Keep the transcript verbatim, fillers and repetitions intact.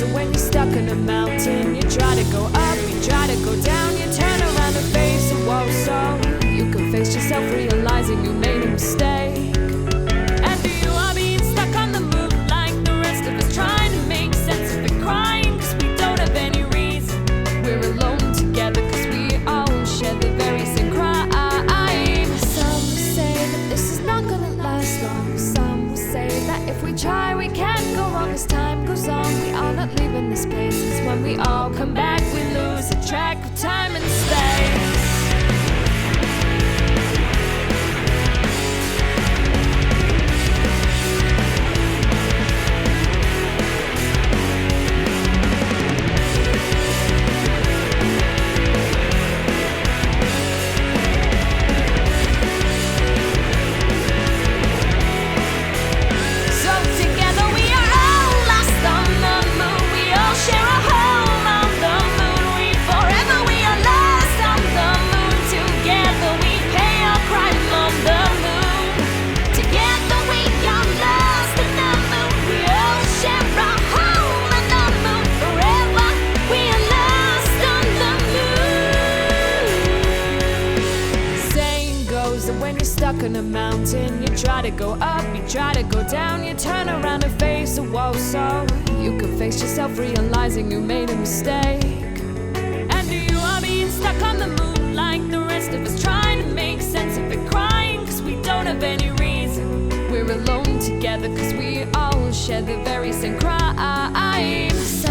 And when you're stuck on a mountain, you try to go up, you try to go down, you turn around and face a wall so you can face yourself, realizing you made a mistake. And you are being stuck on the move like the rest of us, trying to make sense of it, crying cause we don't have any reason. We're alone together cause we all share the very same crime. Some will say that this is not gonna last long. Some will say that if we try we can't go wrong. As time goes on, we are not leaving this place. It's when we all come back we lose the track of time and space. And when you're stuck on a mountain, you try to go up, you try to go down, you turn around and face a wall so you can face yourself, realizing you made a mistake. And you are being stuck on the moon like the rest of us, trying to make sense of it, crying cause we don't have any reason. We're alone together cause we all share the very same crime.